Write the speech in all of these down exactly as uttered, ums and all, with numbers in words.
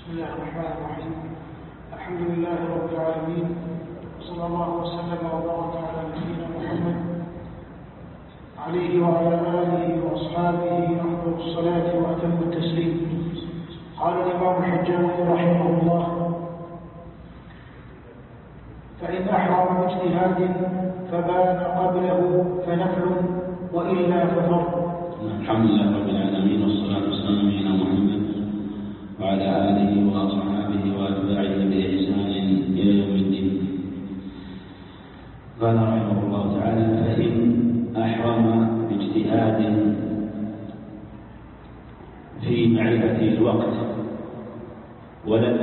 بسم الله الرحمن الرحيم. الحمد لله رب العالمين، صلى الله وسلم وبارك على نبينا محمد عليه وعلى آله وأصحابه أفضل الصلاة وأتم التسليم. قال الإمام الحجاوي رحمه الله: فإن أحرم باجتهاد فبان قبله فنفل وإلا ففرض. الحمد لله رب العالمين، والصلاة والسلام على نبينا محمد وعلى آله وأصحابه وأتباعه بإحسان إلى يوم الدين. قال رحمه الله تعالى: فإن أحرم باجتهاد في معرفة الوقت ولم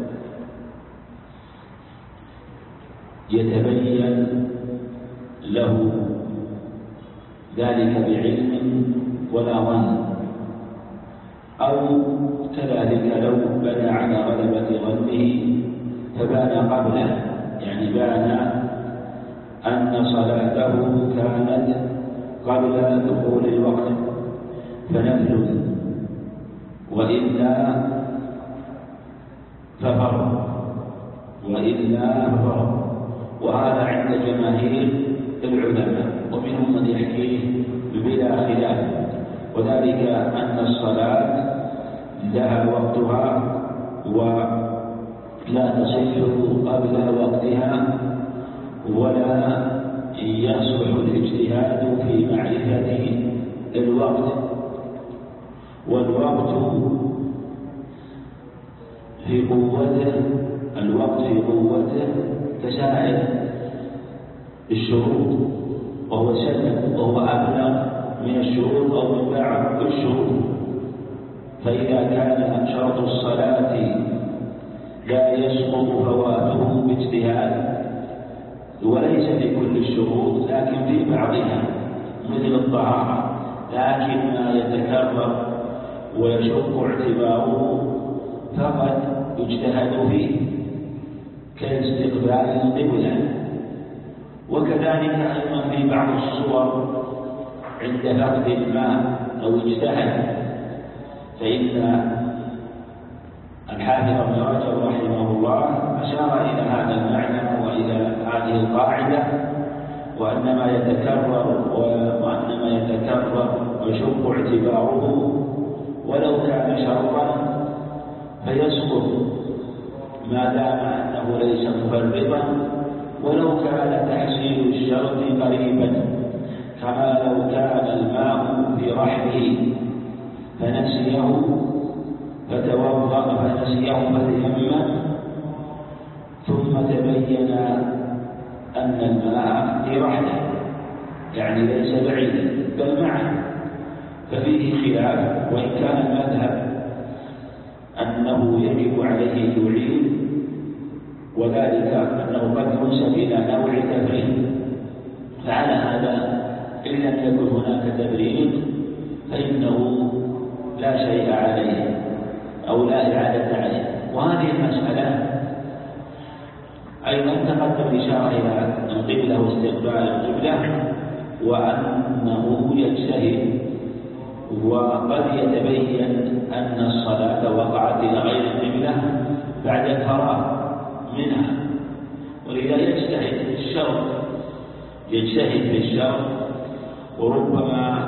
يتبين له ذلك بعلم ولا ظن، أو كذلك لو بنى على غلبة ظنه فبان قبله، يعني بان أن صلاته كانت قبل دخول الوقت فنفل، وإلا ففرض وإلا ففرض وهذا عند جماهير العلماء، ومنهم من يحكيه بلا خلاف، وذلك أن الصلاة لها وقتها ولا تصح قبل وقتها، ولا يصلح الاجتهاد في معرفة الوقت. والوقت في قوته الوقت في قوته كسائر الشروط، وهو سلم وهو أبلغ من الشروط أو من بعض الشروط. فإذا كان شرط الصلاة لا يسقط فواته باجتهاد، وليس في كل الشروط لكن في بعضها مثل الطهارة، لكن ما يتكرر ويشق اعتباره فقد يجتهد فيه كاستقبال القبلة. وكذلك أيضا في بعض الصور عند فقد الماء أو اجتهد، فإن الحافظ ابن رجب رحمه الله أشار إلى هذا المعنى وإلى هذه القاعدة، وأن ما يتكرر وأن ما يتكرر ويشق اعتباره ولو كان شرطا فيسقط ما دام أنه ليس مفرطا، ولو كان تحصيل الشرط قريبا، كما لو كان الماء في رحله فنسيه فتوضأ فنسيه فتيمم ثم تبين أن الماء في رحله، يعني ليس بعيدا بل معه، ففيه خلاف. وإن كان المذهب أنه يجب عليه يعيد، وذلك أنه قد ينسب إلى نوع تفريط، فعلى هذا إن لم يكن هناك تفريط فإنه لا شيء عليه أو لا إعادة عليه. وهذه المسألة أيضا تقدم الإشارة إلى القبلة واستقبال القبلة، وأنه يجتهد وقد يتبين أن الصلاة وقعت إلى غير القبلة بعد الفراغ منها، ولذا يجتهد في الشرط يجتهد في الشرط وربما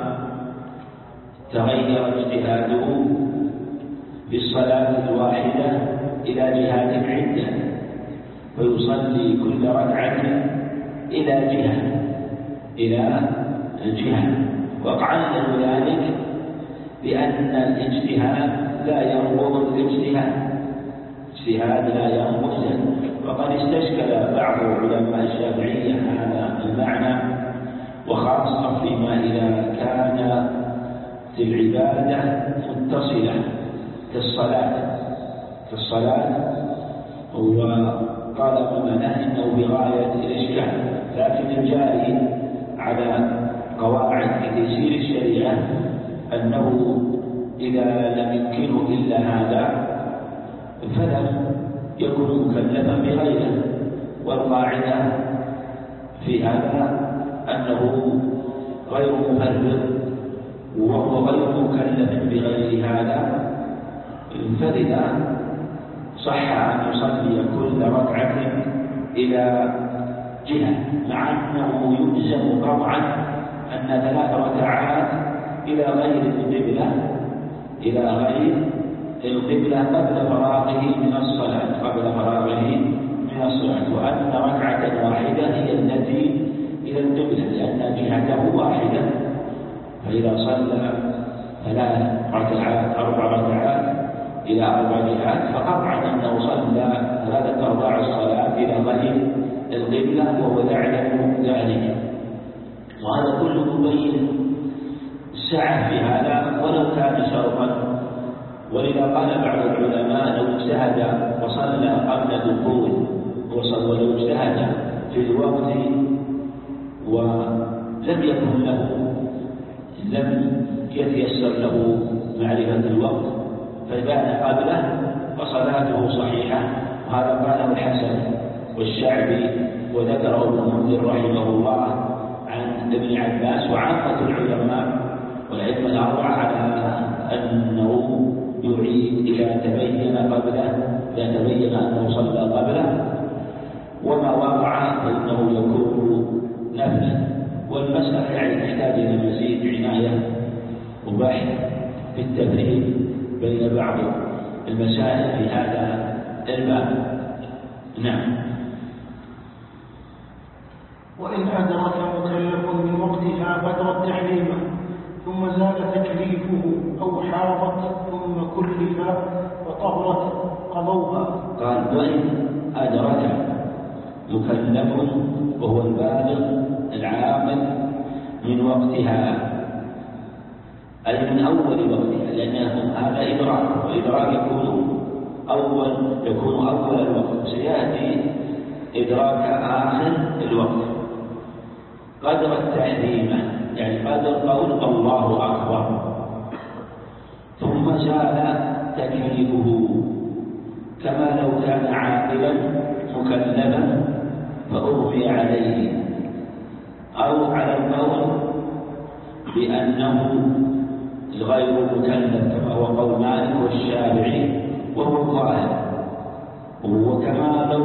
تغير اجتهاده بالصلاة الواحدة إلى جهات عدة، فيصلي كل ركعة إلى جهة إلى جهة وقع له ذلك بأن الاجتهاد لا ينقض الاجتهاد اجتهاد لا ينقض. وقد استشكل بعض علماء الشافعية هذا المعنى، وخاصة فيما إذا كان في العبادة متصلة كالصلاة كالصلاة وقال ممنه إنه بغاية الإشكال، لكن الجاري على قواعد تيسير الشريعة أنه إذا لم يمكنه إلا هذا فلم يكون مكلفا بغيره، والقاعدة في هذا أنه غير مفرط وهو غير مكلف بغير هذا، فلذا صح أن يصلي كل ركعة إلى جهة، مع أنه يجزم قطعا أن ثلاث ركعات إلى غير القبلة إلى غير القبلة قبل فراغه من الصلاة قبل فراغه من الصلاة وأن ركعة واحدة هي التي إلى القبلة لأن جهته واحدة. فإذا صلى ثلاث ركعات أربع ركعات إلى أربع جهات فقطعا أنه صلى ثلاثة أرباع الصلاة إلى غير القبلة وهو يعلم ذلك. وهذا كله يبين السعة في هذا ولو كان شرطا. ولذا قال بعض العلماء لو اجتهد وصلى قبل دخول ولو اجتهد في الوقت ولم يكن له لم يتيسر له معرفة الوقت فكان قبله فصلاته صحيحة. وهذا قاله الحسن والشعبي وذكره ابن المنذر رحمه الله عن ابن عباس وعامة العلماء والأئمة الأربعة على أنه يعيد إذا تبين قبله إذا تبين أنه صلى قبله وما وقع فإنه يكون نفلا. والمسألة يعني تحتاج إلى مزيد عناية وبحث في التفريق بين بعض المسائل في هذا الباب. نعم. وإن أدرك مكلف من وقتها قدر التحريم ثم زال تكليفه أو حاضت ثم كلف وطهرت قضوها. قال وإن أدرك مكلف وهو البالغ العاقل من وقتها أي من أول وقتها لأنه هذا إدراك وإدراك يكون أول يكون أول الوقت سيأتي إدراك آخر الوقت قدر التحريم يعني قدر قول الله أكبر ثم زال تكليفه كما لو كان عاقلا مكلفا فأغمي عليه أو على القول بأنه غير مكلف كما هو قول مالك والشافعي وهو الظاهر. وكما لو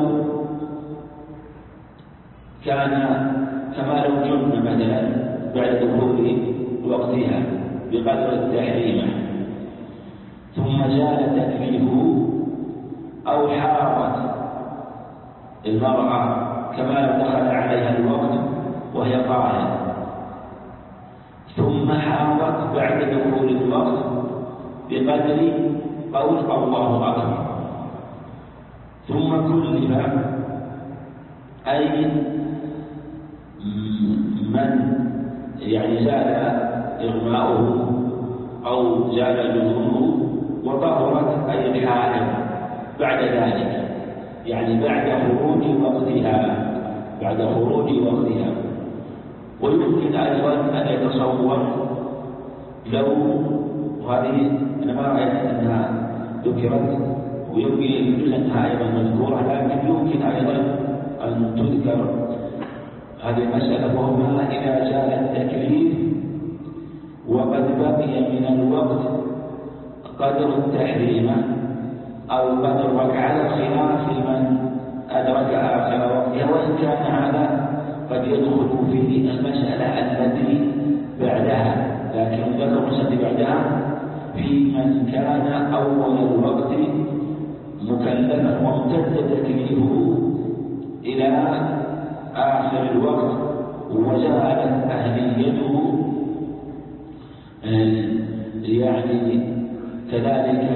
كان كما لو جن مثلا بعد دخول وقتها بقدر التحريم ثم زال تكليفه أو حارت المرأة كما لو دخل عليها الوقت وهي طاهرة ثم حارت بعد دخول الوقت بقدر قول الله أكبر ثم كلف أي من يعني زال إغماؤه أو زال جنونه وطهرت أي الحائض بعد ذلك يعني بعد خروج وقتها بعد خروج وقتها. ويمكن أيضا أن يتصور لو وهذه أنا ما رأيت أنها ذكرت ويمكن يجوز أنها أيضا مذكورة لكن يمكن أيضا أن تذكر هذه المسألة وهما إذا زال التكليف وقد بقي من الوقت قدر التحريم أو قدر ركعة على خلاف من أدرك آخر وقتها وإن كان هذا قد يدخل في المسألة التي بعدها لكن ذكر المسألة بعدها في من كان أول الوقت مكلفا وامتد تكليفه إلى آخر الوقت وزالت أهليته يعني كذلك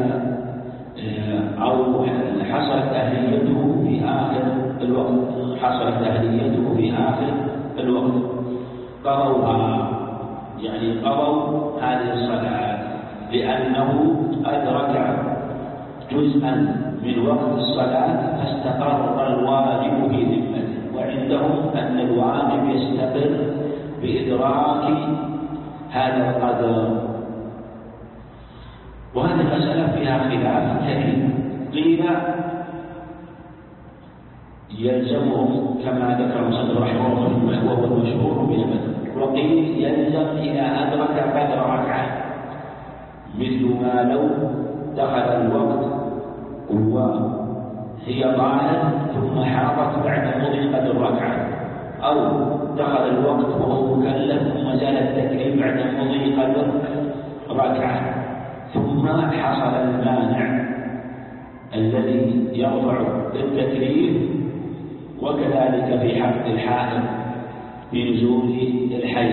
أو حصلت أهليته في آخر الوقت حصلت أهليته في آخر الوقت قضوها يعني قضوا هذه الصلاة لأنه أدرك جزءا من وقت الصلاة فاستقر الواجب في ذمته. وعندهم أن الواجب يستقر بإدراك هذا القدر. وهذه المسألة فيها خلاف كثير قيل يلزمهم كما ذكر المصنف رحمه الله وهو المشهور بالمذهب وقيل يلزم إذا أدرك قدر ركعة مثل ما لو دخل الوقت هي طالت ثم حاضت بعد مضي قدر ركعة، أو دخل الوقت وهو مكلف ثم زال التكليف بعد مضي قدر ركعة، ثم حصل المانع الذي يرفع التكليف، وكذلك في حق الحائض بنزول الحيض.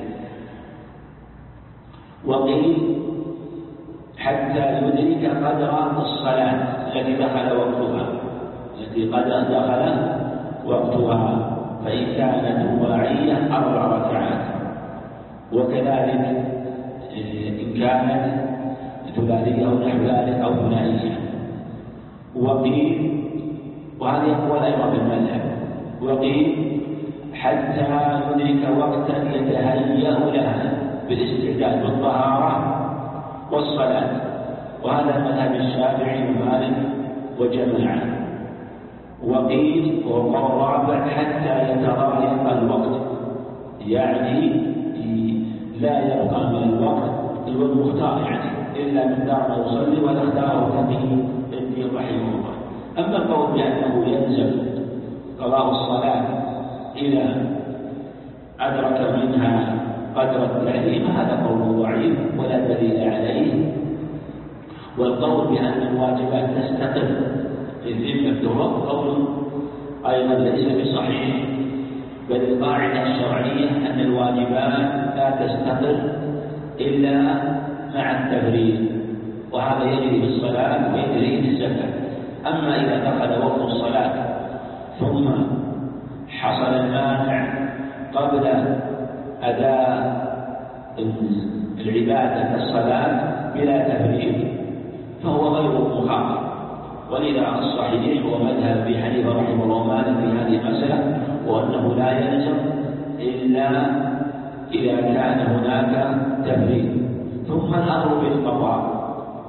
وقيل حتى يدرك قدر الصلاة التي دخل وقتها التي قد دخل وقتها، فإن كانت رباعية أربع ركعات، وكذلك إن كانت ثلاثية أو نحو ذلك أو ثنائية. وقيل، وهذه أقوال أيضا بالمذهب، وقيل حتى يدرك وقتا يتهيأ لها بالاستعداد بالطهارة والصلاة، وهذا مذهب الشافعي ومالك وجماعة. وقيل وهو قول رابع حتى يتضايق الوقت، يعني لا يبقى من الوقت المختار يعني إلا من دار ما يصلي، ولا اختاره تقي الدين رحمه الله. أما القول بأنه يلزم قضاء الصلاة إذا أدرك منها قدر التحريم هذا قول ضعيف ولا دليل عليه. والقول بأن الواجبات تستقر في الذمة قول أيضا ليس بصحيح، بل القاعدة الشرعية أن الواجبات لا تستقر إلا مع التفريق، وهذا يجري في الصلاة ويجري في الزكاة. أما إذا دخل وقت الصلاة ثم حصل المانع قبل أداء العبادة كالصلاة بلا تفريق فهو غير مخاطر. ولذا الصحيح هو مذهب أبي حنيفة رحمه الله ومالك في هذه المسألة، وأنه لا يلزم إلا إذا كان هناك تفريق. ثم الأمر بالقضاء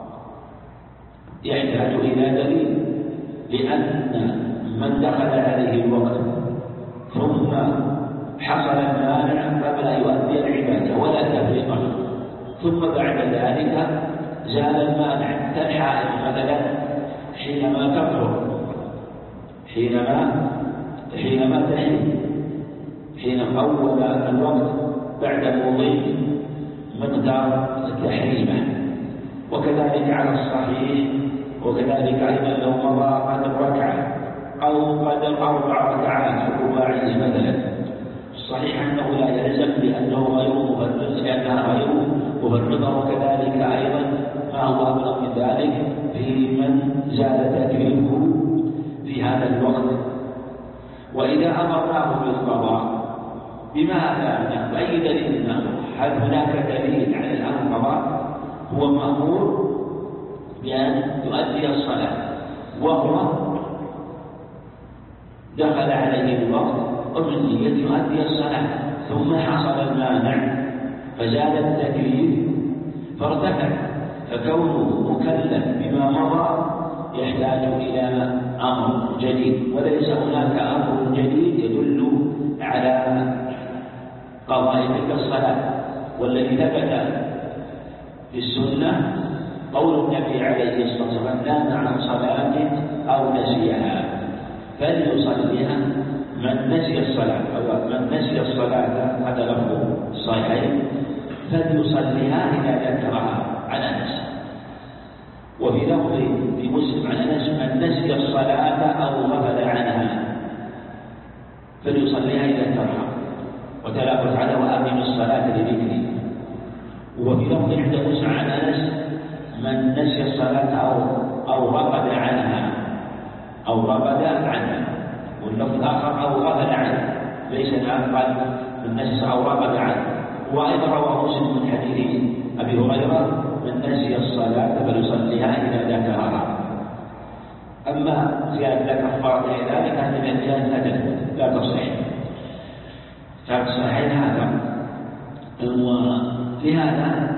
يحتاج إلى دليل، لأن من دخل عليه الوقت ثم حصل المانع قبل أن يؤدي العبادة ولا تفريق له، ثم بعد ذلك زال المانع كالحائض مثلا حينما تطهر حينما حينما تحيض حين أول الوقت بعد مضي مقدار تحريمه. وكذلك على الصحيح، وكذلك أيضا لو مضى قدر ركعة أو قدر أربع ركعات رباعية مثلا، الصحيح أنه لا يلزم لأنه غير مفرط لأنها غير مفرطة. وكذلك أيضا ما هو أبلغ من ذلك في من زاد تكليفه في هذا الوقت. وإذا أمرناه بالقضاء بماذا بأي دليل نأمر؟ هل هناك دليل على الأمر القضاء؟ هو مأمور بأن يؤدي الصلاة وهو دخل عليه الوقت ومن نية يؤدي الصلاة، ثم حصل المانع فزاد التكليف فارتفع، فكونه مكلف بما مضى يحتاج إلى أمر جديد، وليس هناك أمر جديد يدل على قضاء تلك الصلاة. والذي ثبت في السنة قول النبي عليه الصلاة والسلام نام عن صلاة أو نسيها فليصليها من نسي الصلاة أو من نسي الصلاة، هذا لفظ صحيح، فليصليها إذا ذكرها عن أنس. وفي لفظ في مسلم عن أنس من نسي الصلاة أو غفل عنها فليصليها إذا ذكرها، وتلاقت على وأقم الصلاة لذكري. وفي لفظ عند مسلم عن أنس من نسي الصلاة أو أو غفل عنها أو غفل عنها، واللفظ الآخر أو غفل عنها، ليس قال من نسي أو غفل عنها. وأيضا رواه مسلم من حديث أبي هريرة من نسي الصلاة فليصليها إذا ذكرها. أما زيادة كفارة ذلك هذه من الزيادة لا تصح، فصحيح هذا. ولهذا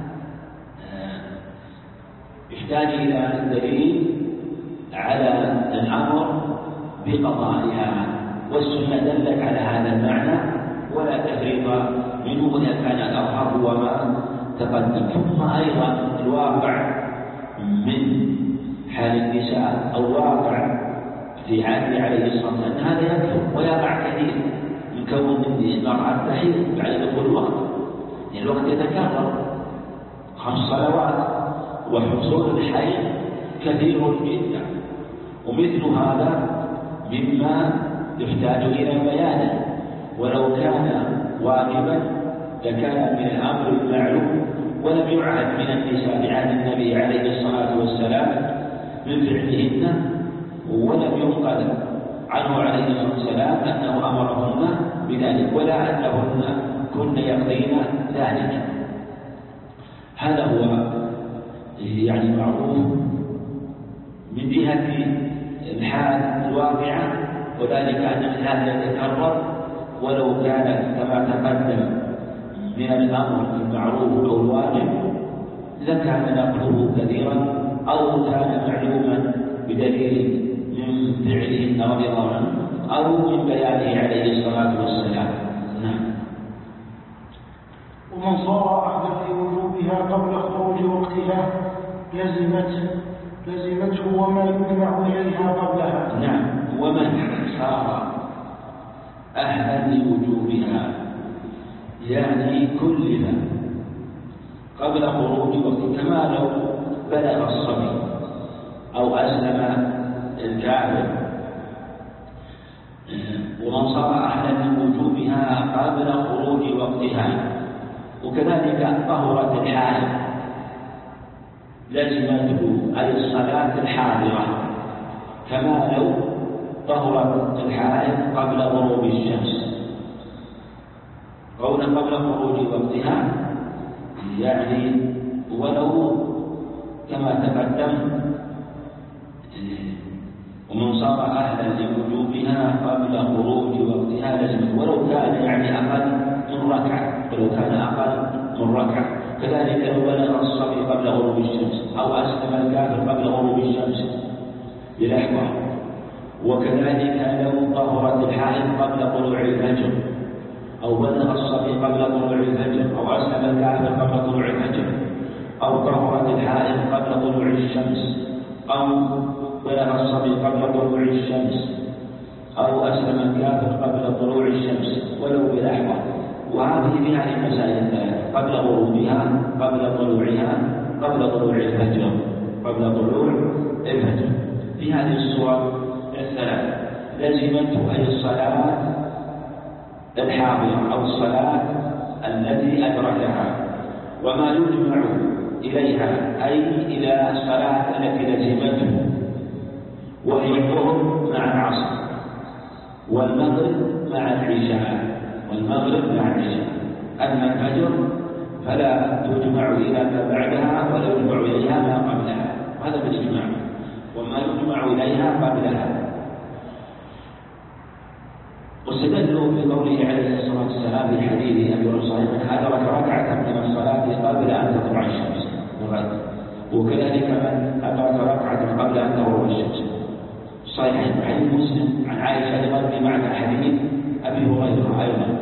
يحتاج إلى دليل على الأمر بقضائها، والسنة دلت على هذا المعنى ولا تفريط منه إذا كان الأظهر هو ما تقدم. ثم أيضا الواقع من حال النساء أو واقع في عهده عليه الصلاة والسلام أن هذا يكثر ويقع كثير من كون المرأة تحيض بعد دخول الوقت، يعني الوقت يتكرر خمس صلوات وحصول الحيض كثير جدا، ومثل هذا مما يحتاج إلى بيانه، ولو كان واجبا لكان من الأمر المعلوم، ولم يعهد من النساء بعهد النبي عليه الصلاة والسلام من فعلهن، ولم ينقل عنه عليه الصلاة والسلام أنه أمرهن بذلك ولا أنهن كن يقضين ذلك. هذا هو يعني معروف من جهة الحال الواقعة، وذلك أن هذا يتكرر ولو كانت كما تقدم من الأمر المعروف أو الواجب لكان نقله كثيرا أو كان معلوما بدليل من فعلهن رضي الله عنه أو من بيانه عليه الصلاة والسلام. نعم. ومن صار أحدث في وجوبها قبل خروج وقتها لزمته لزمته وما يجمع إليها قبلها. نعم. ومن صار أهلا لوجوبها يعني كلف قبل خروج وقت، كما لو بلغ الصبي أو أسلم الكافر. ومن صار أهلا لوجوبها قبل خروج وقتها، وكذلك طهرت الحائض لزمته أي الصلاة الحاضرة، كما لو طهرت الحائض قبل غروب الشمس. قولا قبل خروج وقتها يعني ولو كما تقدم ومن صار أهلا لوجوبها قبل خروج وقتها لزمته، ولو كان يعني أقل من ركعة، ولو كان أقل من ركعة. كذلك لو بلغ الصبي قبل غروب الشمس أو أسلم الكافر قبل غروب الشمس بلحظة، وكذلك لو طهرت الحائض قبل طلوع الفجر أو بلغ الصبي قبل طلوع الفجر أو أسلم الكافر قبل طلوع الفجر أو طهرت الحائض قبل طلوع الشمس أو بلغ الصبي قبل طلوع الشمس أو أسلم الكافر قبل طلوع الشمس ولو بلحظة. وهذه في هذه المسائل الثلاثة قبل غروبها قبل طلوعها قبل طلوع الفجر قبل طلوع الفجر في هذه الصور الثلاث لزمته أي الصلاة الحاضرة أو الصلاة التي أدركها، وما يجمع إليها أي إلى الصلاة التي لزمته، وهي الظهر مع العصر والمغرب مع العشاء والمغرب مع العشاء. أما الفجر فلا تجمع إلى ما بعدها ولا يجمع إليها ما قبلها، هذا بالإجماع، وما يجمع إليها قبلها. واستدلوا بقوله عليه الصلاة والسلام في حديث أبي هريرة من أدرك ركعة من الصلاة قبل أن تطلع الشمس وغد، وكذلك من أدرك ركعة قبل أن تغرب الشمس. صحيح حديث مسلم عن عائشة أيضا بمعنى حديث أبي هريرة أيضا.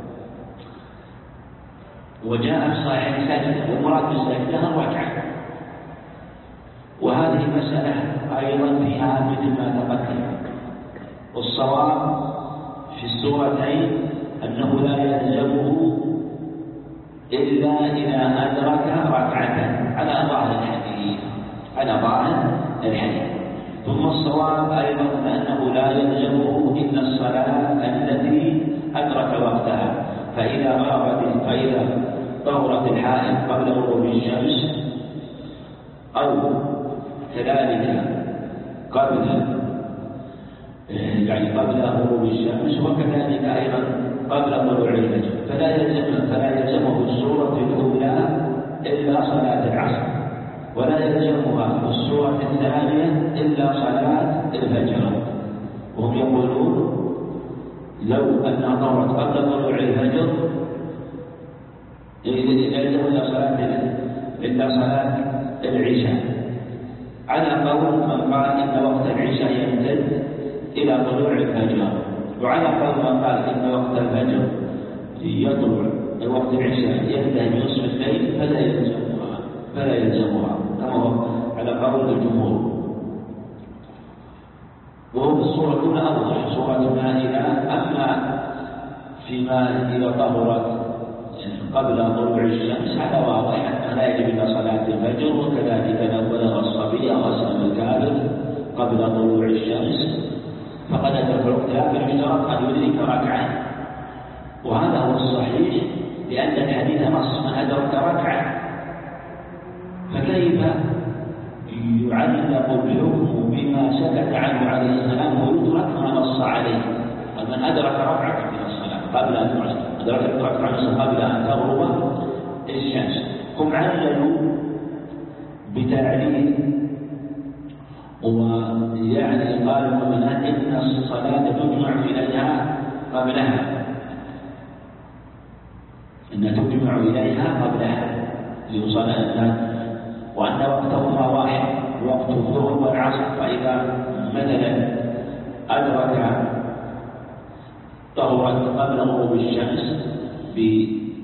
وجاء في صحيح ساجدة، والمراد بالساجدة الركعة، وهذه مسألة أيضا فيها مثل ما تقدم. والصواب في السورتين أنه لا يلزمه إلا إذا أدرك ركعة على ظاهر الحديث على ظاهر الحديث. ثم الصواب أيضا أنه لا يلزمه إلا الصلاة التي أدرك وقتها، فإذا غابت فإذا طهرت الحائض قبل غروب الشمس أو كذلك قبل يعني قبل غروب الشمس وكذلك أيضا قبل طلوع الفجر فلا يلزم فلا يلزمه السورة الأولى إلا صلاة العصر، ولا يلزمها السورة الثانية إلا صلاة الفجر. وهم يقولون لو أنها طهرت قبل طلوع الفجر يلزم إلا صلاة إلا صلاة العشاء، على قول من قال إن وقت العشاء يمتد إلى طلوع الفجر، وعلى قول من قال إن وقت الفجر يطلع وقت العشاء ينتهي بنصف الليل فلا يلزمها فلا يلزمها كما هو على قول الجمهور. وهو في الصورة الأولى أوضح صورة المائدة. أما فيما إذا طهرت قبل طلوع الشمس هذا واضح أنه لا يجب إلا صلاة الفجر، وكذلك لو بلغ الصبي أو أسلم الكافر قبل طلوع الشمس فقد أدرك الوقت، لكن يشترط أن يدرك ركعة، وهذا هو الصحيح لأن الحديث نص من أدرك ركعة، فكيف يعلق الحكم بما سكت عنه عليه السلام ويترك ما نص عليه؟ من أدرك ركعة من الصلاة قبل أن تعلم أدرك ركعة قبل أن تغرب الشمس. هم عللوا بتعليل، ويعني قالوا مثلا إن الصلاة تجمع إليها قبلها، إن تجمع إليها قبلها لصلاة، وأن وقتهما واحد وقت الظهر والعصر. فإذا مثلا أدرك طهرت قبل غروب الشمس ب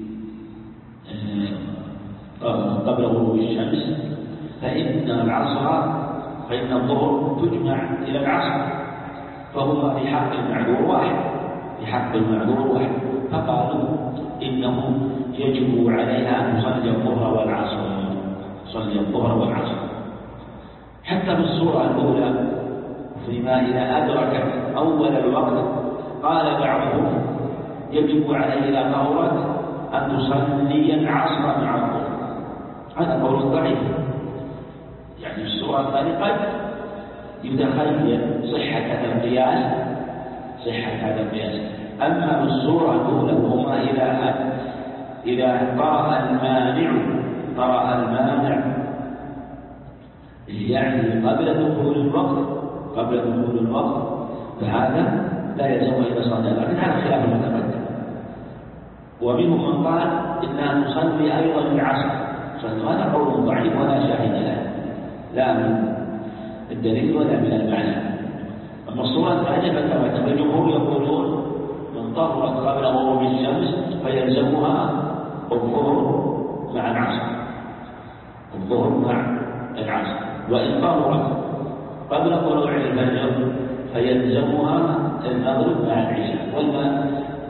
قبل غروب الشمس فإن العصر فإن الظهر تجمع إلى العصر، فهما في حق المعذور واحد في حق المعذور واحد فقالوا إنه يجب عليها أن تصلي الظهر والعصر تصلي الظهر والعصر. حتى في الصورة الأولى فيما إذا أدركت أول الوقت قال بعضهم يجب عليه إذا طهرت أن تصلي العصر مع الظهر، هذا قول ضعيف. يعني الصورة الثانية قد يتخيل صحة هذا القياس صحة هذا القياس أما بالصورة الأولى وهما إذا إذا طرأ المانع طرأ المانع يعني قبل دخول الوقت قبل دخول الوقت فهذا لا يلزم إذا صلى، لكن هذا خلاف المتقدم. ومنهم من قال إنها تصلي أيضا العصر، هذا قول ضعيف ولا شاهد له لا من الدليل ولا من المعنى. أما الصورة الثانية فكما الجمهور يقولون من طهرت قبل غروب الشمس فيلزمها الظهر مع العصر الظهر مع العصر، وإن طهرت قبل طلوع الفجر فيلزمها المغرب مع العشاء. والما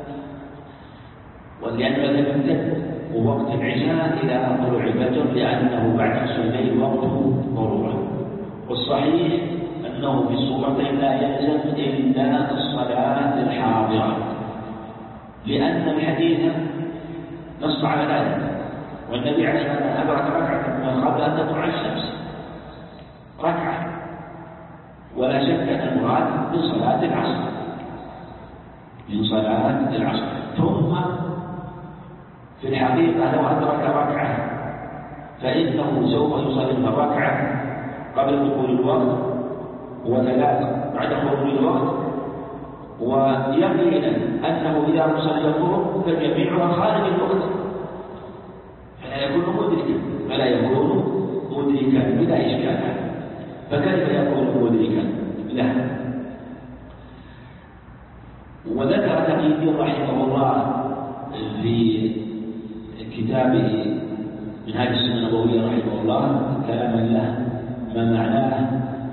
ولأن المذهب يمتد ووقت العشاء إلى طلوع الفجر لأنه بعد الصليين وقته ضرورة. والصحيح أنه في الصورتين لا يلزم إلا الصلاة الحاضرة، لأن الحديث نص على ذلك، والنبي عليه الصلاة والسلام أدرك ركعة من قبل أن تطلع الشمس ركعة، ولا شك أن المراد من صلاة العصر من صلاة العصر. ثم في الحقيقة لو أدرك ركعة فإنه سوف يصلي الركعة قبل دخول الوقت وثلاث بعد خروج الوقت، ويقينا أنه إذا صلى الظهر فجميعها خارج الوقت فلا يكون مدركا فلا يكون مدركا بلا إشكال. فكيف يكون مدركا؟ لا. وذكر تقي الدين رحمه الله في كتابه منهاج السنة النبوية رحمه الله كلاما له ما معناه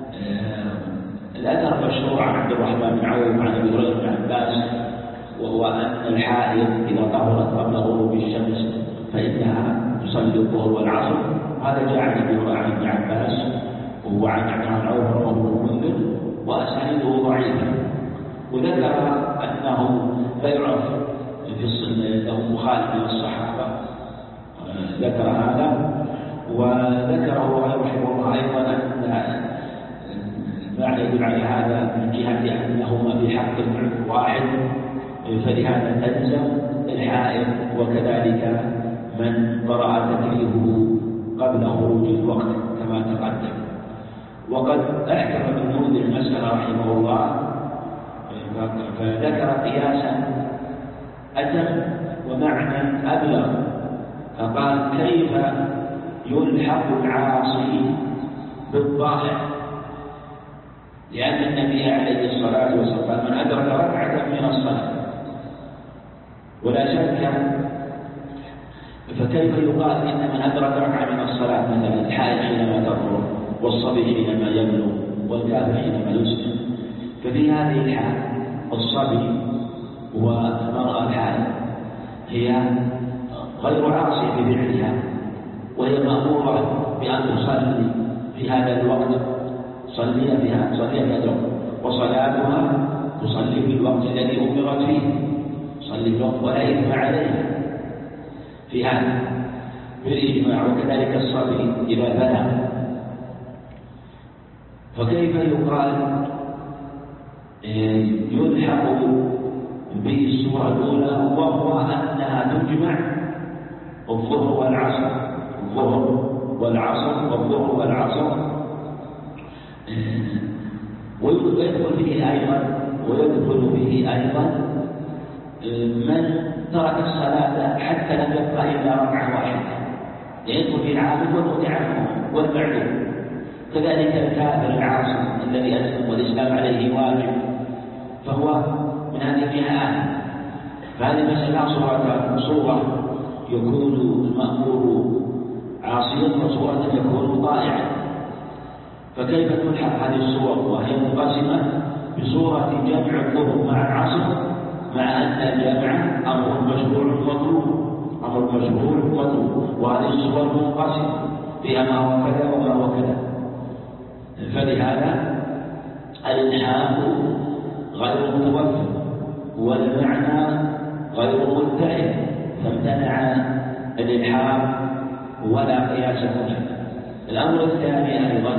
الأثر مشهور عن عبد الرحمن بن عوف عن أبي هريرة بن عباس، وهو أن الحائض إذا طهرت قبل غروب الشمس فإنها تصلي الظهر والعصر. هذا جاء عن أبي هريرة عن ابن عباس وهو عن عبد الرحمن بن عوف رواه ابن المنذر وأسانيده ضعيفة. وذكر أنه لا يعرف في السنة أنه مخالف للصحابة، ذكر هذا. وذكره رحمه الله أيضا أن ما يدل على هذا من جهة أنهما في حق المعذور واحد، فلهذا تلزم الحائض وكذلك من قرأ تكليفه قبل خروج الوقت كما تقدم. وقد أحكم ابن المنذر المسألة رحمه الله فذكر قياسا أتم ومعنى أبلغ، فقال كيف يلحق العاصي بالطائع، لأن النبي عليه الصلاة والسلام من أدرك ركعة من الصلاة ولا شك، فكيف يقال إن من أدرك ركعة من الصلاة مثلا الحائض حينما تطهر والصبي حينما يبلغ والكافر حينما يسلم، ففي هذه الحال الصبي والمرأة الحائض هي غير عاصية بفعلها، وهي مأمورة بأن تصلي في هذا الوقت، صلي فيها صلي في هذا الوقت، وصلاتها تصلي في الوقت الذي أمرت فيه، صلي في الوقت ولا إثم عليها في هذا بالإجماع. وكذلك الصبي إذا بلغ، فكيف يقال يلحق به الصورة الأولى وهو أنها تجمع الظهر والعصر الظهر والعصر والظهر والعصر، ويدخل فيه أيضا ويدخل فيه أيضا من ترك الصلاة حتى لم يبقى إلا ركعة واحدة، يدخل فيه العابد والمتعبد والمعلوم. كذلك الكافر العاصي الذي أسلم والإسلام عليه واجب، فهو من هذه الجهات. فهذه مسألة صورة صورة يكون المأمور عاصيا وصورة يكون طائعا. فكيف تلحق هذه الصور وهي منقسمة بصورة جمع الظهر مع العصر، مع أن الجمع أمر مشروع مطلوب أمر مشروع مطلوب وهذه الصور منقسمة فيها ما هو كذا وما هو كذا. فلهذا الإلحاق غير متوفر والمعنى غير متحد، فامتنع الإلحاق ولا قياس هناك. الأمر الثاني أيضا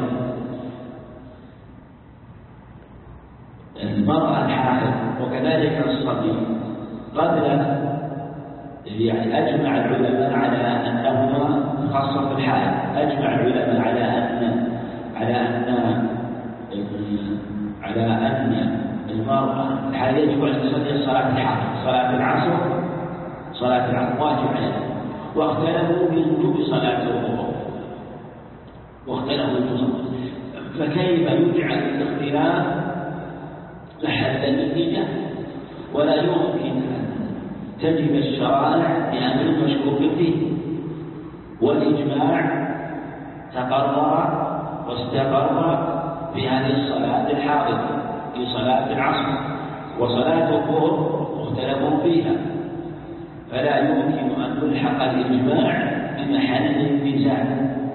المرأة الحائض وكذلك الصبي قبل يعني أجمع العلماء على أنهما خاصة الحائض، أجمع العلماء على أن على أن على أن المرأة الحائض يجب أن تصلي صلاة الحائض، صلاة العصر صلاة العصر واجب عليها، واختلفوا في وجوب صلاة الظهر واختلفوا في صلاة. فكيف يجعل الاختلاف محل النتيجة؟ ولا يمكن أن تجب الشرائع بأمر مشكوك فيه، والإجماع تقرر واستقر في هذه الصلاة الحاضرة في صلاة العصر، وصلاة الظهر مختلف فيها، فلا يمكن أن نلحق الإجماع بمحل النزاع.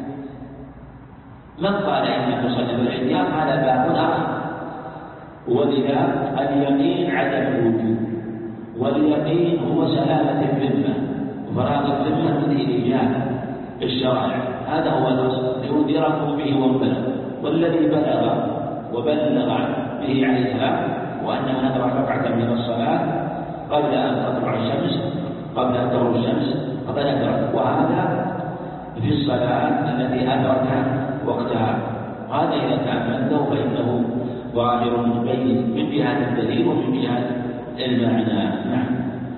من قال إن تصلي بالاحتياط هذا باب آخر، ولذا اليقين عدم الوجوب، واليقين هو سلامة الذمة وفراغ الذمة من إيجاد الشرائع، هذا هو الأصل ينذركم به وانبلغ. والذي بلغ وبلغ به عليه السلام وأن من أدرك ركعة من الصلاة قبل أن تطلع الشمس قبل أن تغرب الشمس فقد أدرك، وهذا في الصلاة التي أدرك وقتها. هذا إذا تأمله فإنه ظاهر مبين من جهة الدليل ومن جهة المعنى. نعم.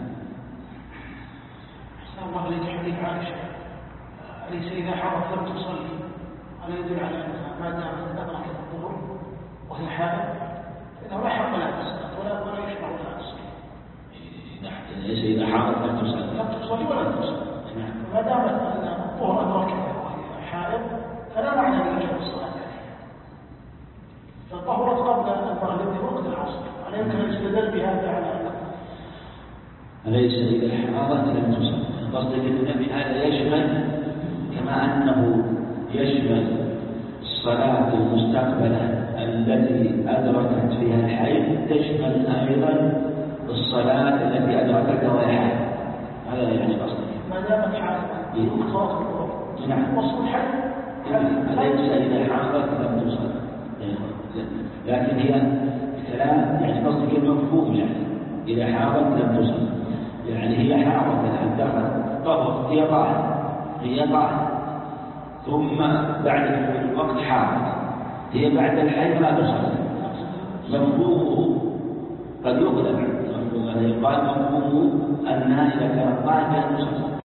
أحسن الله إليك حديث عائشة أليس إذا حضرت لم تصلي ألا يدل على أنها ما دامت أدركت الظهر وهي حائض فإنه لا حق لها بالصلاة ولا ولا يشرع لها بالصلاة. ليس إذا حضرت لم تصلي لم تصلي ولا تصلي. نعم. ما دامت أن الظهر أدركتها وهي حائض فلا معنى لإيجاب الصلاة عليها، فطهرت قبل المغرب وقت العصر، على يمكن أن يستدل بهذا على أنه أليس إذا حضرت لم تصلي. قصدك أن هذا يشمل كما أنه يشمل الصلاة المستقبلة التي أدركت فيها الحيض تشمل أيضا الصلاة التي أدركتها وهي حائض، هذا يعني قصدك ما دامت حائض وقت صلاة الظهر. نعم. وصل الحيض أليس إذا حضرت لم تصلي، لكن هي كلام يعني قصدك المفهوم، يعني إذا حاضت لم تصل، يعني هي حاضت الآن دخل طهر هي طاهر هي طاهر ثم بعد الوقت حاضت هي بعد الحيض لا تصل. مفهومه قد يقلب مفهوم هذا يقال مفهومه أنها إذا كانت طاهرة لا تصل،